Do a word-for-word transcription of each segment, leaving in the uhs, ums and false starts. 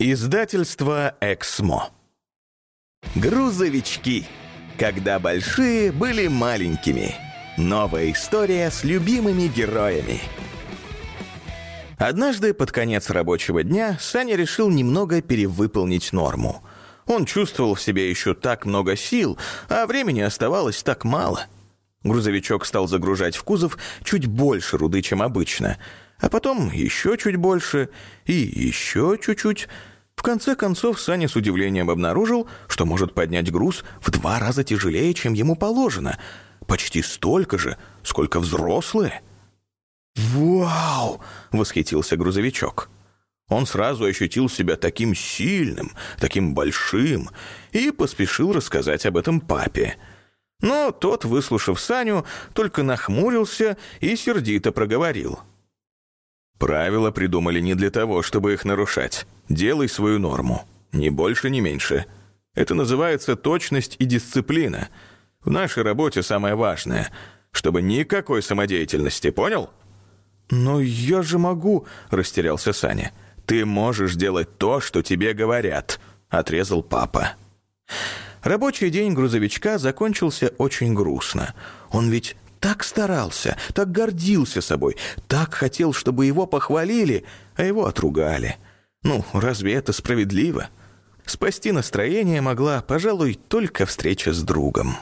Издательство «Эксмо». Грузовички. Когда большие были маленькими. Новая история с любимыми героями. Однажды под конец рабочего дня Саня решил немного перевыполнить норму. Он чувствовал в себе еще так много сил, а времени оставалось так мало. Грузовичок стал загружать в кузов чуть больше руды, чем обычно, а потом еще чуть больше и еще чуть-чуть. В конце концов, Саня с удивлением обнаружил, что может поднять груз в два раза тяжелее, чем ему положено. Почти столько же, сколько взрослые. «Вау!» — восхитился грузовичок. Он сразу ощутил себя таким сильным, таким большим, и поспешил рассказать об этом папе. Но тот, выслушав Саню, только нахмурился и сердито проговорил. «Правила придумали не для того, чтобы их нарушать. Делай свою норму. Ни больше, ни меньше. Это называется точность и дисциплина. В нашей работе самое важное, чтобы никакой самодеятельности, понял?» «Но я же могу», — растерялся Саня. «Ты можешь делать то, что тебе говорят», — отрезал папа. Рабочий день грузовичка закончился очень грустно. Он ведь так старался, так гордился собой, так хотел, чтобы его похвалили, а его отругали. Ну, разве это справедливо? Спасти настроение могла, пожалуй, только встреча с другом.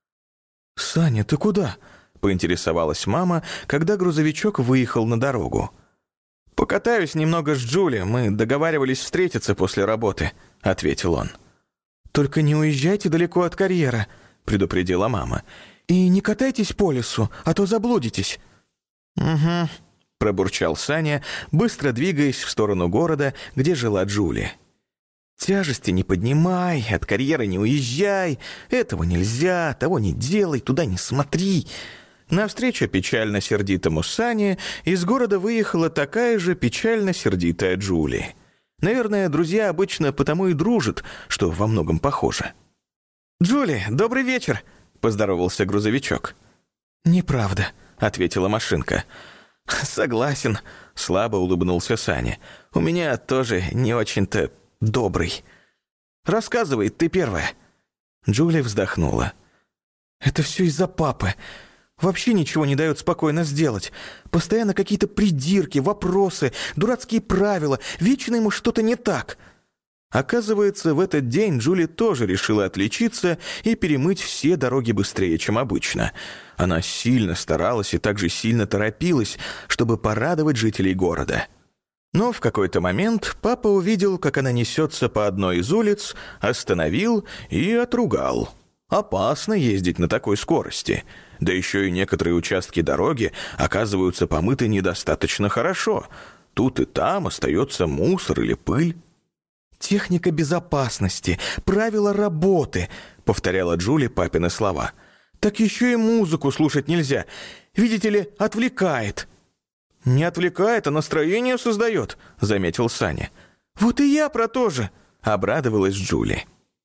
«Саня, ты куда?» — поинтересовалась мама, когда грузовичок выехал на дорогу. «Покатаюсь немного с Джули, мы договаривались встретиться после работы», — ответил он. «Только не уезжайте далеко от карьера», — предупредила мама. «И не катайтесь по лесу, а то заблудитесь». «Угу», — пробурчал Саня, быстро двигаясь в сторону города, где жила Джули. «Тяжести не поднимай, от карьеры не уезжай, этого нельзя, того не делай, туда не смотри». Навстречу печально-сердитому Сане из города выехала такая же печально-сердитая Джули. Наверное, друзья обычно потому и дружат, что во многом похожи. «Джули, добрый вечер!» — поздоровался грузовичок. «Неправда», — ответила машинка. «Согласен», — слабо улыбнулся Саня. «У меня тоже не очень-то добрый. Рассказывай, ты первая». Джули вздохнула. «Это все из-за папы. Вообще ничего не дает спокойно сделать. Постоянно какие-то придирки, вопросы, дурацкие правила. Вечно ему что-то не так». Оказывается, в этот день Джули тоже решила отличиться и перемыть все дороги быстрее, чем обычно. Она сильно старалась и также сильно торопилась, чтобы порадовать жителей города. Но в какой-то момент папа увидел, как она несется по одной из улиц, остановил и отругал. Опасно ездить на такой скорости. Да еще и некоторые участки дороги оказываются помыты недостаточно хорошо. Тут и там остается мусор или пыль. «Техника безопасности, правила работы», — повторяла Джули папины слова. «Так еще и музыку слушать нельзя. Видите ли, отвлекает». «Не отвлекает, а настроение создает», — заметил Саня. «Вот и я про то же», — обрадовалась Джули.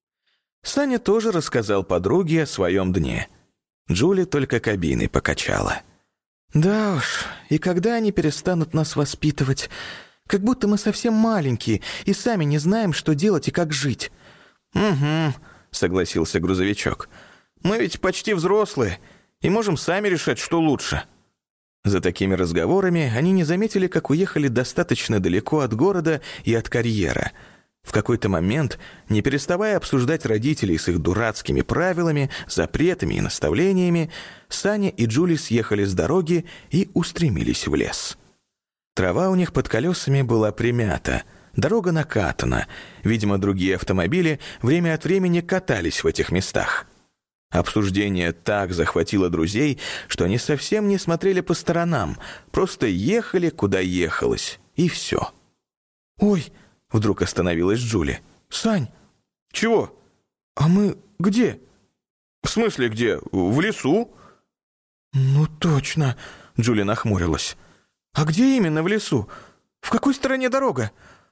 Саня тоже рассказал подруге о своем дне. Джули только кабиной покачала. «Да уж, и когда они перестанут нас воспитывать? Как будто мы совсем маленькие и сами не знаем, что делать и как жить». «Угу», — согласился грузовичок. «Мы ведь почти взрослые и можем сами решать, что лучше». За такими разговорами они не заметили, как уехали достаточно далеко от города и от карьера. В какой-то момент, не переставая обсуждать родителей с их дурацкими правилами, запретами и наставлениями, Саня и Джули съехали с дороги и устремились в лес. Трава у них под колесами была примята, дорога накатана. Видимо, другие автомобили время от времени катались в этих местах. Обсуждение так захватило друзей, что они совсем не смотрели по сторонам, просто ехали, куда ехалось, и все. «Ой!» — вдруг остановилась Джули. «Сань!» «Чего?» «А мы где?» «В смысле где? В лесу?» «Ну точно!» — Джули нахмурилась. «А где именно в лесу? В какой стороне дорога?»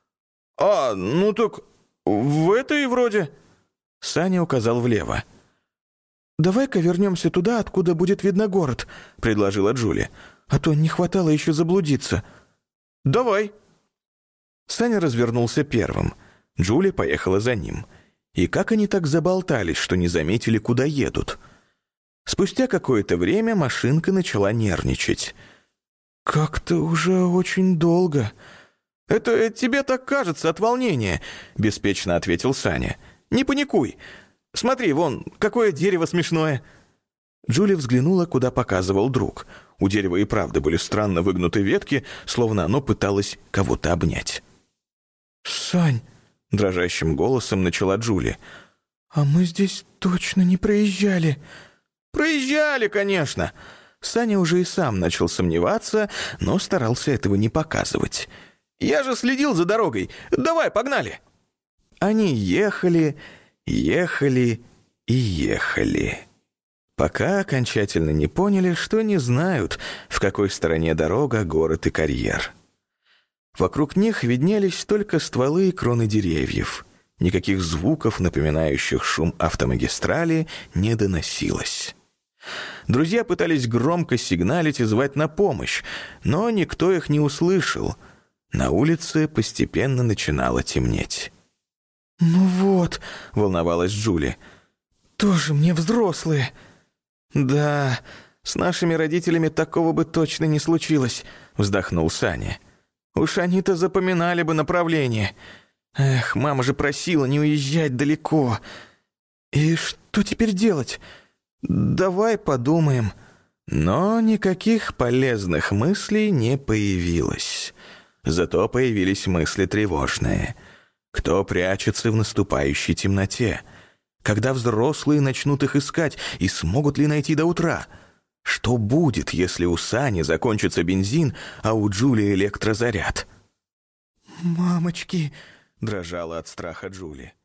«А, ну так в этой вроде». Саня указал влево. «Давай-ка вернемся туда, откуда будет видно город», — предложила Джули. «А то не хватало еще заблудиться». «Давай». Саня развернулся первым. Джули поехала за ним. И как они так заболтались, что не заметили, куда едут? Спустя какое-то время машинка начала нервничать. «Как-то уже очень долго». «Это тебе так кажется от волнения», — беспечно ответил Саня. «Не паникуй. Смотри, вон, какое дерево смешное». Джули взглянула, куда показывал друг. У дерева и правда были странно выгнуты ветки, словно оно пыталось кого-то обнять. «Сань», — дрожащим голосом начала Джули, «а мы здесь точно не проезжали». «Проезжали, конечно». Саня уже и сам начал сомневаться, но старался этого не показывать. «Я же следил за дорогой. Давай, погнали!» Они ехали, ехали и ехали, пока окончательно не поняли, что не знают, в какой стороне дорога, город и карьер. Вокруг них виднелись только стволы и кроны деревьев. Никаких звуков, напоминающих шум автомагистрали, не доносилось. Друзья пытались громко сигналить и звать на помощь, но никто их не услышал. На улице постепенно начинало темнеть. «Ну вот», — волновалась Джули, — «тоже мне взрослые». «Да, с нашими родителями такого бы точно не случилось», — вздохнул Саня. «Уж они-то запоминали бы направление. Эх, мама же просила не уезжать далеко. И что теперь делать? Давай подумаем». Но никаких полезных мыслей не появилось. Зато появились мысли тревожные. Кто прячется в наступающей темноте? Когда взрослые начнут их искать и смогут ли найти до утра? Что будет, если у Сани закончится бензин, а у Джули электрозаряд? «Мамочки!» — дрожала от страха Джули.